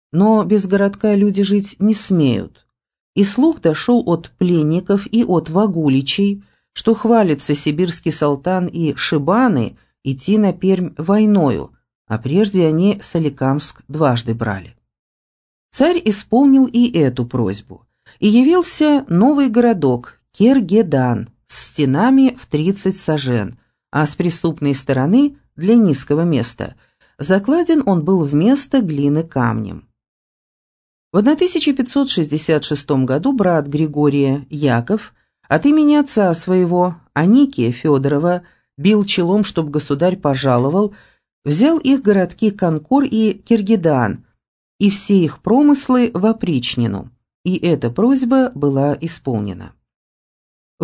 но без городка люди жить не смеют. И слух дошел от пленников и от вагуличей, что хвалится сибирский салтан и шибаны идти на Пермь войною, а прежде они Соликамск дважды брали. Царь исполнил и эту просьбу, и явился новый городок Кергедан с стенами в 30 сажен, а с преступной стороны, для низкого места, закладен он был вместо глины камнем. В 1566 году брат Григория, Яков, от имени отца своего, Аникия Федорова, бил челом, чтоб государь пожаловал, взял их городки Конкор и Киргидан и все их промыслы в опричнину, и эта просьба была исполнена. В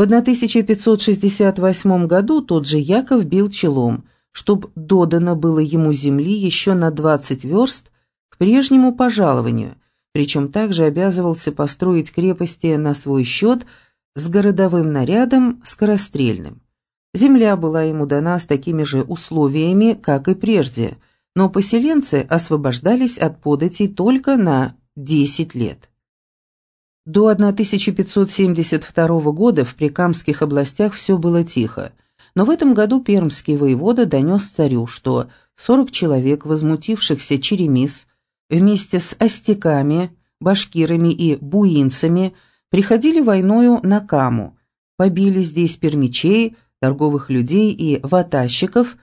1568 году тот же Яков бил челом, чтоб додано было ему земли еще на 20 верст к прежнему пожалованию, причем также обязывался построить крепости на свой счет с городовым нарядом скорострельным. Земля была ему дана с такими же условиями, как и прежде, но поселенцы освобождались от податей только на 10 лет. До 1572 года в Прикамских областях все было тихо, но в этом году пермский воевода донес царю, что 40 человек, возмутившихся черемис, вместе с остяками, башкирами и буинцами приходили войною на Каму, побили здесь пермичей, торговых людей и ватащиков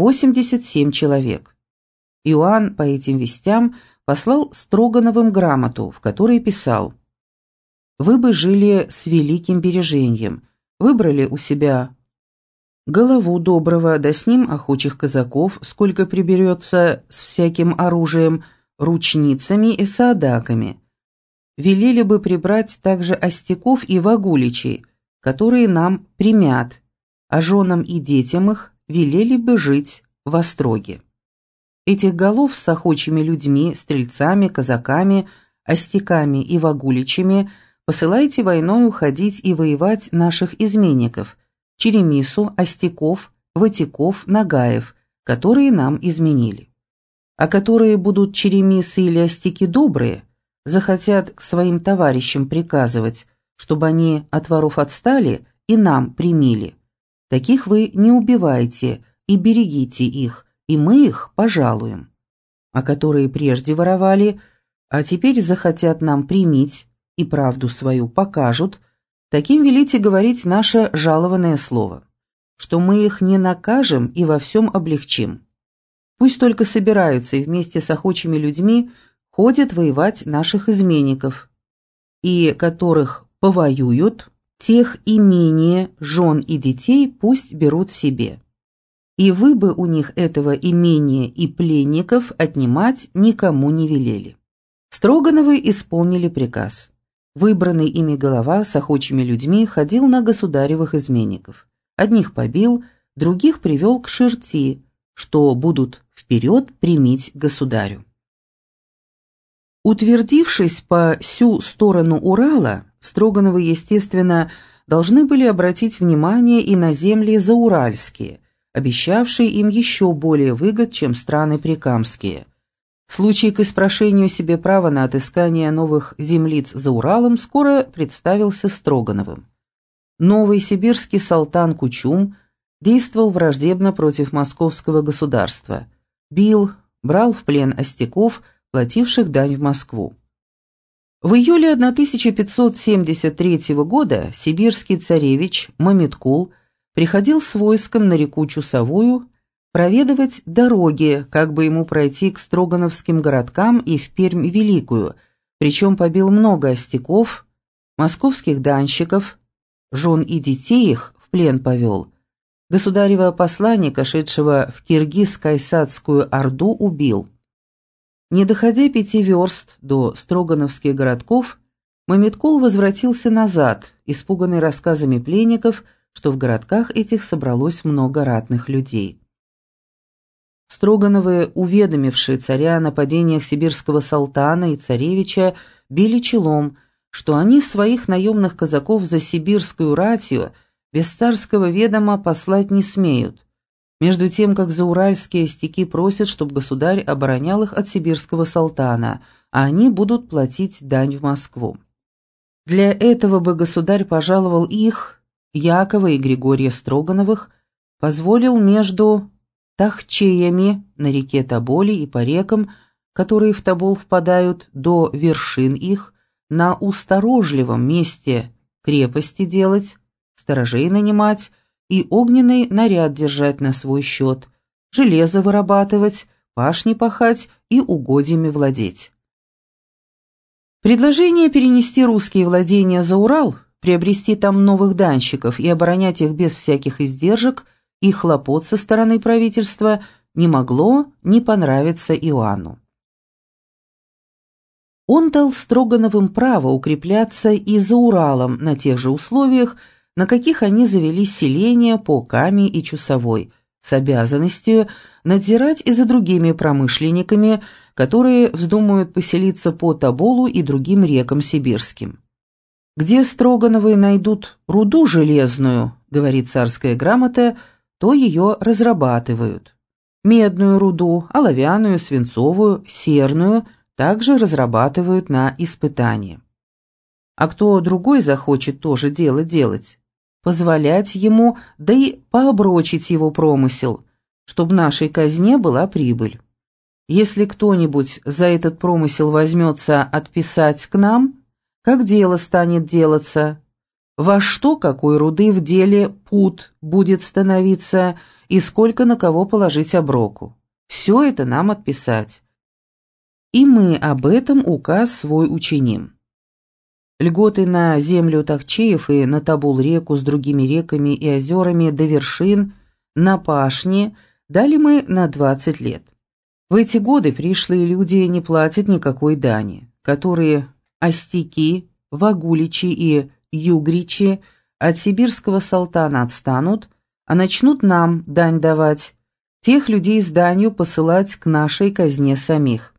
87 человек. Иоанн по этим вестям послал Строгановым грамоту, в которой писал: «Вы бы жили с великим бережением, выбрали у себя голову доброго, да с ним охочих казаков, сколько приберется с всяким оружием, ручницами и саадаками. Велели бы прибрать также остяков и вагуличей, которые нам примят, а женам и детям их велели бы жить в остроге. Этих голов с охочими людьми, стрельцами, казаками, остяками и вагуличами посылайте войною ходить и воевать наших изменников, черемису, остяков, ватиков, нагаев, которые нам изменили. А которые будут черемисы или остяки добрые, захотят к своим товарищам приказывать, чтобы они от воров отстали и нам примили. Таких вы не убивайте и берегите их, и мы их пожалуем. А которые прежде воровали, а теперь захотят нам примить и правду свою покажут, таким велите говорить наше жалованное слово, что мы их не накажем и во всем облегчим. Пусть только собираются и вместе с охочими людьми ходят воевать наших изменников, и которых повоюют, тех имение, жен и детей пусть берут себе. И вы бы у них этого имения и пленников отнимать никому не велели». Строгановы исполнили приказ. Выбранный ими голова с охочими людьми ходил на государевых изменников. Одних побил, других привел к шерти, что будут вперед примить государю. Утвердившись по сю сторону Урала, Строгановы, естественно, должны были обратить внимание и на земли зауральские, обещавшие им еще более выгод, чем страны прикамские. Случай к испрошению себе права на отыскание новых землиц за Уралом скоро представился Строгановым. Новый сибирский салтан Кучум действовал враждебно против московского государства, бил, брал в плен остяков, плативших дань в Москву. В июле 1573 года сибирский царевич Мамиткул приходил с войском на реку Чусовую проведывать дороги, как бы ему пройти к строгановским городкам и в Пермь Великую, причем побил много остяков, московских данщиков, жен и детей их в плен повел. Государева посланника, шедшего в Киргиз-Кайсадскую Орду, убил. Не доходя 5 верст до строгановских городков, Мамиткул возвратился назад, испуганный рассказами пленников, что в городках этих собралось много ратных людей. Строгановы, уведомившие царя о нападениях сибирского салтана и царевича, били челом, что они своих наемных казаков за сибирскую ратью без царского ведома послать не смеют, между тем как зауральские остяки просят, чтобы государь оборонял их от сибирского салтана, а они будут платить дань в Москву. Для этого бы государь пожаловал их, Якова и Григория Строгановых, позволил между Тахчеями на реке Тоболи и по рекам, которые в Тобол впадают, до вершин их, на усторожливом месте крепости делать, сторожей нанимать и огненный наряд держать на свой счет, железо вырабатывать, пашни пахать и угодьями владеть. Предложение перенести русские владения за Урал, приобрести там новых данщиков и оборонять их без всяких издержек и хлопот со стороны правительства не могло не понравиться Иоанну. Он дал Строгановым право укрепляться и за Уралом на тех же условиях, на каких они завели селения по Каме и Чусовой, с обязанностью надзирать и за другими промышленниками, которые вздумают поселиться по Тоболу и другим рекам сибирским. «Где Строгановы найдут руду железную, — говорит царская грамота, — то ее разрабатывают. Медную руду, оловянную, свинцовую, серную также разрабатывают на испытание. А кто другой захочет тоже дело делать, позволять ему, да и пооброчить его промысел, чтобы нашей казне была прибыль. Если кто-нибудь за этот промысел возьмется отписать к нам, как дело станет делаться, во что какой руды в деле пуд будет становиться и сколько на кого положить оброку. Все это нам отписать. И мы об этом указ свой учиним. Льготы на землю Тахчеев и на Тобол-реку с другими реками и озерами до вершин, на пашни дали мы на 20 лет. В эти годы пришлые люди не платят никакой дани, которые остяки, вагуличи и югричи от сибирского султана отстанут, а начнут нам дань давать, тех людей с данью посылать к нашей казне самих.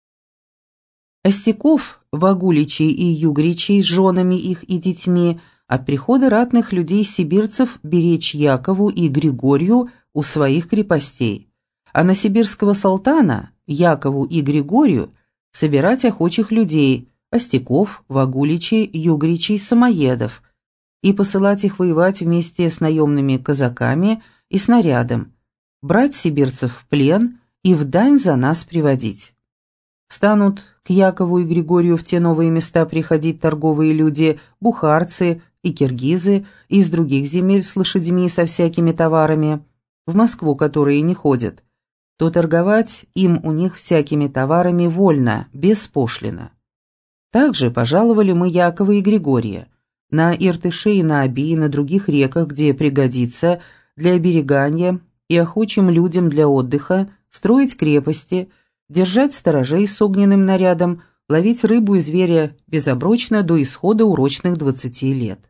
Остяков, вагуличей и югричей с женами их и детьми от прихода ратных людей-сибирцев беречь Якову и Григорию у своих крепостей, а на сибирского султана, Якову и Григорию, собирать охочих людей, остяков, вагуличей, югричей, самоедов, и посылать их воевать вместе с наемными казаками и снарядом, брать сибирцев в плен и в дань за нас приводить. Станут к Якову и Григорию в те новые места приходить торговые люди, бухарцы и киргизы из других земель с лошадьми и со всякими товарами, в Москву которые не ходят, то торговать им у них всякими товарами вольно, беспошлино. Также пожаловали мы Якова и Григория на Иртыше и на Оби и на других реках, где пригодится для оберегания и охочим людям для отдыха, строить крепости, держать сторожей с огненным нарядом, ловить рыбу и зверя безоброчно до исхода урочных 20 лет.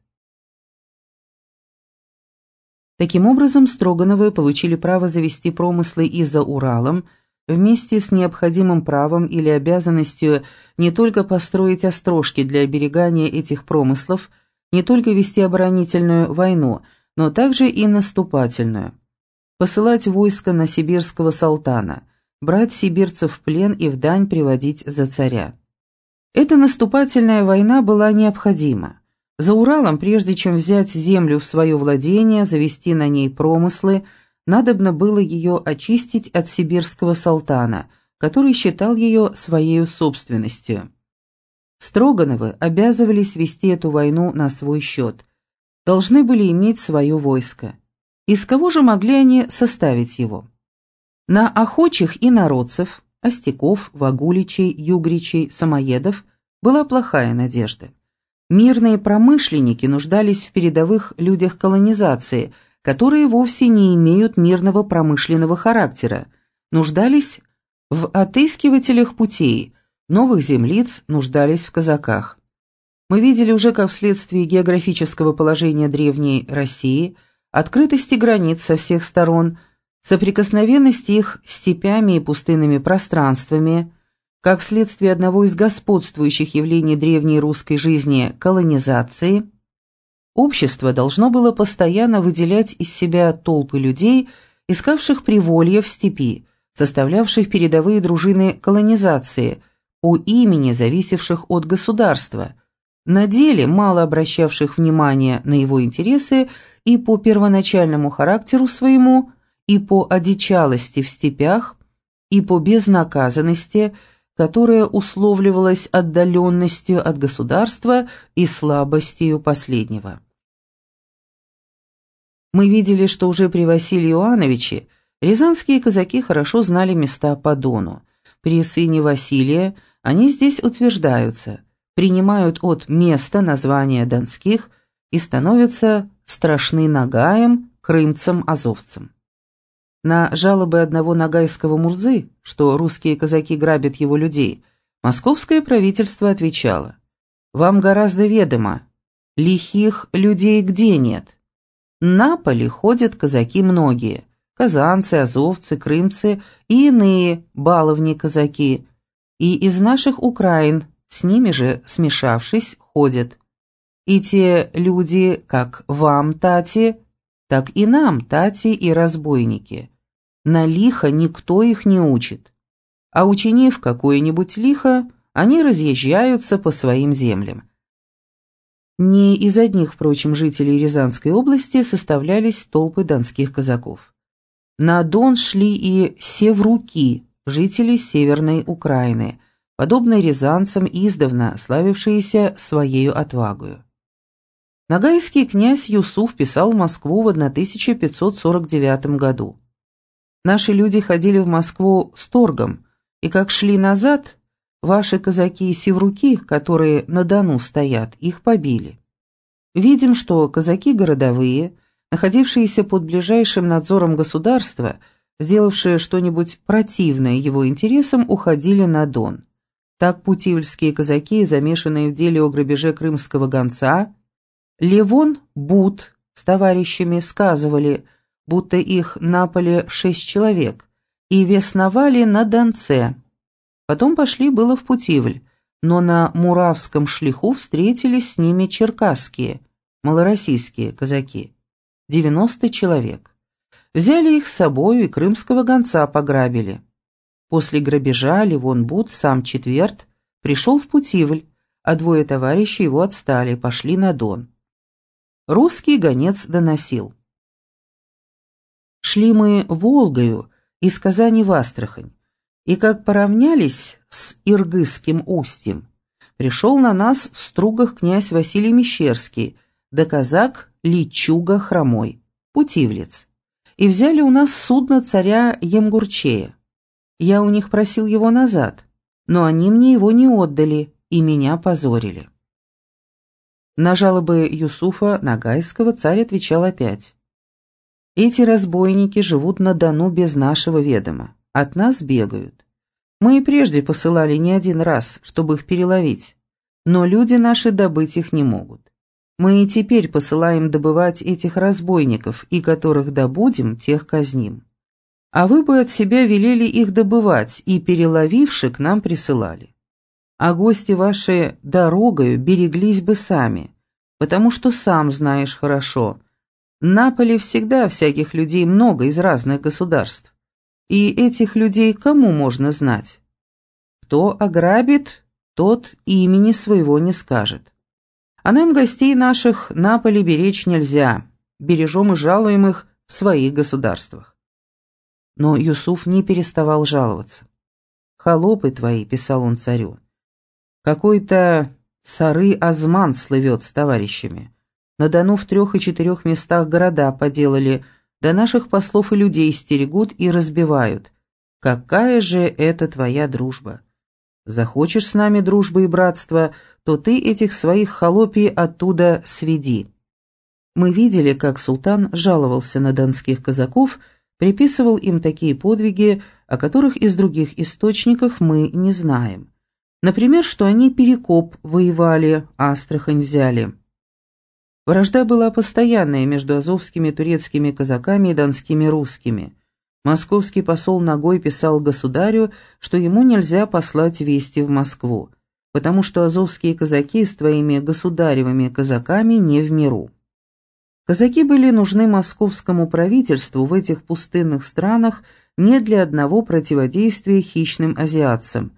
Таким образом, Строгановы получили право завести промыслы и за Уралом, вместе с необходимым правом или обязанностью не только построить острожки для оберегания этих промыслов, не только вести оборонительную войну, но также и наступательную. Посылать войско на сибирского султана, брать сибирцев в плен и в дань приводить за царя. Эта наступательная война была необходима. За Уралом, прежде чем взять землю в свое владение, завести на ней промыслы, надобно было ее очистить от сибирского султана, который считал ее своею собственностью. Строгановы обязывались вести эту войну на свой счет, должны были иметь свое войско. Из кого же могли они составить его? На охочих и народцев, остяков, вагуличей, югричей, самоедов была плохая надежда. Мирные промышленники нуждались в передовых людях колонизации, которые вовсе не имеют мирного промышленного характера, нуждались в отыскивателях путей, новых землиц нуждались в казаках. Мы видели уже, как вследствие географического положения древней России, открытости границ со всех сторон, соприкосновенности их с степями и пустынными пространствами, как вследствие одного из господствующих явлений древней русской жизни – колонизации, общество должно было постоянно выделять из себя толпы людей, искавших приволье в степи, составлявших передовые дружины колонизации, по имени зависевших от государства, на деле мало обращавших внимания на его интересы и по первоначальному характеру своему, и по одичалости в степях, и по безнаказанности, которая условливалась отдаленностью от государства и слабостью последнего. Мы видели, что уже при Василии Иоановиче рязанские казаки хорошо знали места по Дону. При сыне Василия они здесь утверждаются, принимают от места названия донских и становятся страшны нагаям, крымцам, азовцам. На жалобы одного нагайского мурзы, что русские казаки грабят его людей, московское правительство отвечало: «Вам гораздо ведомо, лихих людей где нет? На поле ходят казаки многие, казанцы, азовцы, крымцы и иные баловни-казаки, и из наших Украин, с ними же смешавшись, ходят. И те люди, как вам, тати, так и нам, тати и разбойники. На лихо никто их не учит. А учинив какое-нибудь лихо, они разъезжаются по своим землям». Не из одних, впрочем, жителей Рязанской области составлялись толпы донских казаков. На Дон шли и севруки, жители Северной Украины, подобно рязанцам издавна славившиеся своею отвагою. Ногайский князь Юсуф писал в Москву в 1549 году. «Наши люди ходили в Москву с торгом, и как шли назад, ваши казаки и севруки, которые на Дону стоят, их побили. Видим, что казаки городовые, находившиеся под ближайшим надзором государства, сделавшие что-нибудь противное его интересам, уходили на Дон. Так путивльские казаки, замешанные в деле о грабеже крымского гонца, Левон Бут с товарищами сказывали, будто их напали 6 человек, и весновали на Донце. Потом пошли было в Путивль, но на Муравском шлиху встретились с ними черкасские, малороссийские казаки, 90 человек. Взяли их с собою и крымского гонца пограбили. После грабежа Левон Бут, сам Четверт, пришел в Путивль, а 2 товарищей его отстали, пошли на Дон. Русский гонец доносил: «Шли мы Волгою из Казани в Астрахань, и как поравнялись с Иргызским устьем, пришел на нас в Стругах князь Василий Мещерский, да казак Личуга Хромой, путивлец, и взяли у нас судно царя Емгурчея. Я у них просил его назад, но они мне его не отдали и меня позорили». На жалобы Юсуфа Ногайского царь отвечал опять: «Эти разбойники живут на Дону без нашего ведома, от нас бегают. Мы и прежде посылали не один раз, чтобы их переловить, но люди наши добыть их не могут. Мы и теперь посылаем добывать этих разбойников, и которых добудем, тех казним. А вы бы от себя велели их добывать, и, переловивши, к нам присылали. А гости ваши дорогою береглись бы сами, потому что сам знаешь хорошо, на поле всегда всяких людей много из разных государств. И этих людей кому можно знать? Кто ограбит, тот имени своего не скажет. А нам гостей наших на поле беречь нельзя, бережем и жалуем их в своих государствах». Но Юсуф не переставал жаловаться. «Холопы твои», — писал он царю, — «какой-то Сары Азман слывет с товарищами. На Дону в 3 и 4 местах города поделали, да наших послов и людей стерегут и разбивают. Какая же это твоя дружба? Захочешь с нами дружбы и братства, то ты этих своих холопий оттуда сведи». Мы видели, как султан жаловался на донских казаков, приписывал им такие подвиги, о которых из других источников мы не знаем. Например, что они Перекоп воевали, Астрахань взяли. Вражда была постоянная между азовскими турецкими казаками и донскими русскими. Московский посол Ногой писал государю, что ему нельзя послать вести в Москву, потому что азовские казаки с твоими государевыми казаками не в миру. Казаки были нужны московскому правительству в этих пустынных странах не для одного противодействия хищным азиатцам,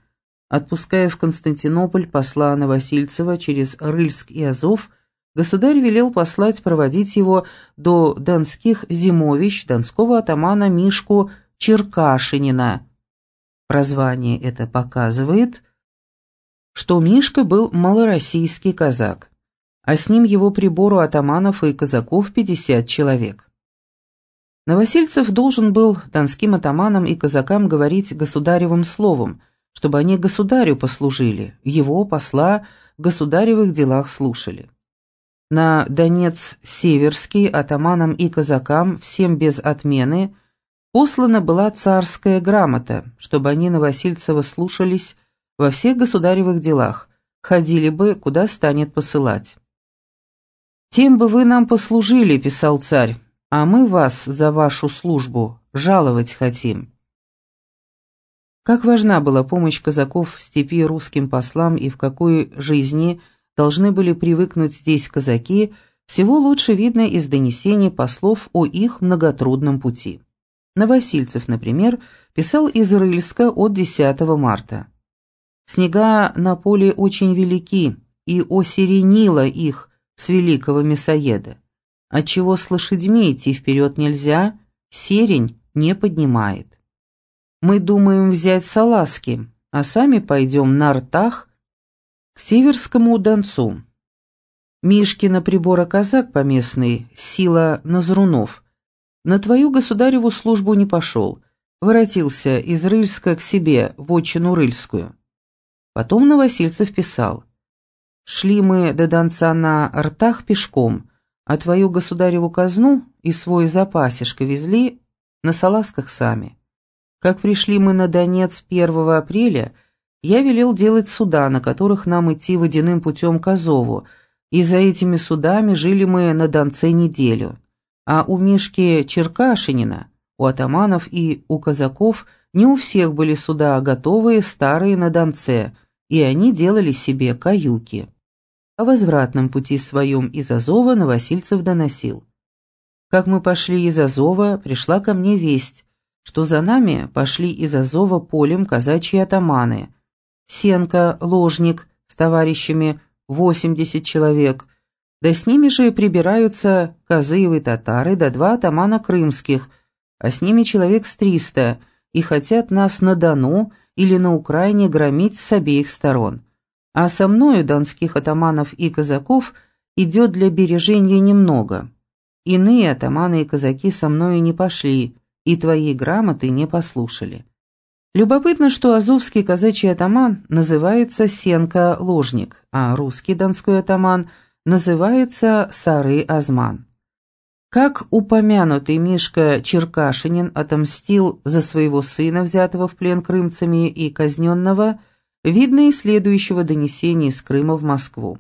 Отпуская в Константинополь посла Новосильцева через Рыльск и Азов, государь велел послать проводить его до донских зимовищ донского атамана Мишку Черкашинина. Прозвание это показывает, что Мишка был малороссийский казак, а с ним его прибору атаманов и казаков 50 человек. Новосильцев должен был донским атаманам и казакам говорить государевым словом, чтобы они государю послужили, его, посла, в государевых делах слушали. На Донец Северский атаманам и казакам, всем без отмены, послана была царская грамота, чтобы они Новосильцева слушались во всех государевых делах, ходили бы, куда станет посылать. «Тем бы вы нам послужили», — писал царь, — «а мы вас за вашу службу жаловать хотим». Как важна была помощь казаков в степи русским послам и в какой жизни должны были привыкнуть здесь казаки, всего лучше видно из донесений послов о их многотрудном пути. Новосильцев, например, писал из Рыльска от 10 марта. «Снега на поле очень велики, и осеренило их с великого мясоеда, отчего с лошадьми идти вперед нельзя, серень не поднимает. Мы думаем взять Салазки, а сами пойдем на ртах к Северскому Донцу. Мишкина прибора казак поместный, сила Назрунов, на твою государеву службу не пошел, воротился из Рыльска к себе в отчину Рыльскую». Потом Новосильцев писал: «Шли мы до Донца на ртах пешком, а твою государеву казну и свой запасишко везли на салазках сами. Как пришли мы на Донец 1 апреля, я велел делать суда, на которых нам идти водяным путем к Азову, и за этими судами жили мы на Донце неделю. А у Мишки Черкашинина, у атаманов и у казаков не у всех были суда готовые, старые на Донце, и они делали себе каюки». О возвратном пути своем из Азова Новосильцев доносил: «Как мы пошли из Азова, пришла ко мне весть, что за нами пошли из Азова полем казачьи атаманы, Сенка, Ложник с товарищами 80 человек, да с ними же прибираются Козыевы татары да 2 атамана крымских, а с ними человек с 300, и хотят нас на Дону или на Украине громить с обеих сторон. А со мною донских атаманов и казаков идет для бережения немного. Иные атаманы и казаки со мною не пошли, и твоей грамоты не послушали. Любопытно, что азовский казачий атаман называется Сенка Ложник, а русский донской атаман называется Сары Азман. Как упомянутый Мишка Черкашинин отомстил за своего сына, взятого в плен крымцами и казненного, видно из следующего донесения из Крыма в Москву.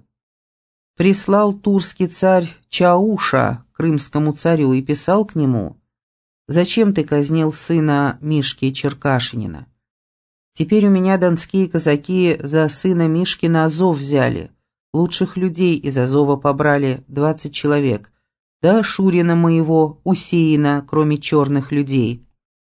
Прислал турский царь Чауша крымскому царю и писал к нему: «Зачем ты казнил сына Мишки Черкашинина? Теперь у меня донские казаки за сына Мишки на Азов взяли, лучших людей из Азова побрали 20 человек, да Шурина моего, Усеина, кроме черных людей».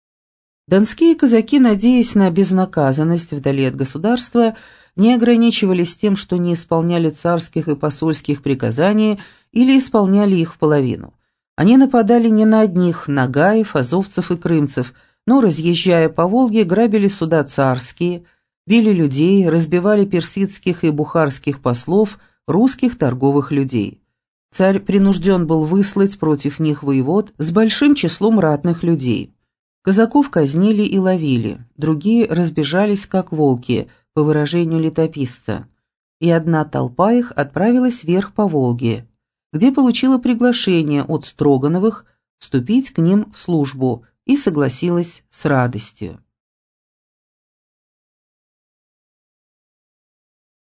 Донские казаки, надеясь на безнаказанность вдали от государства, не ограничивались тем, что не исполняли царских и посольских приказаний или исполняли их в половину. Они нападали не на одних нагаев, азовцев и крымцев, но, разъезжая по Волге, грабили суда царские, били людей, разбивали персидских и бухарских послов, русских торговых людей. Царь принужден был выслать против них воевод с большим числом ратных людей. Казаков казнили и ловили, другие разбежались, как волки, по выражению летописца, и одна толпа их отправилась вверх по Волге, где получила приглашение от Строгановых вступить к ним в службу и согласилась с радостью.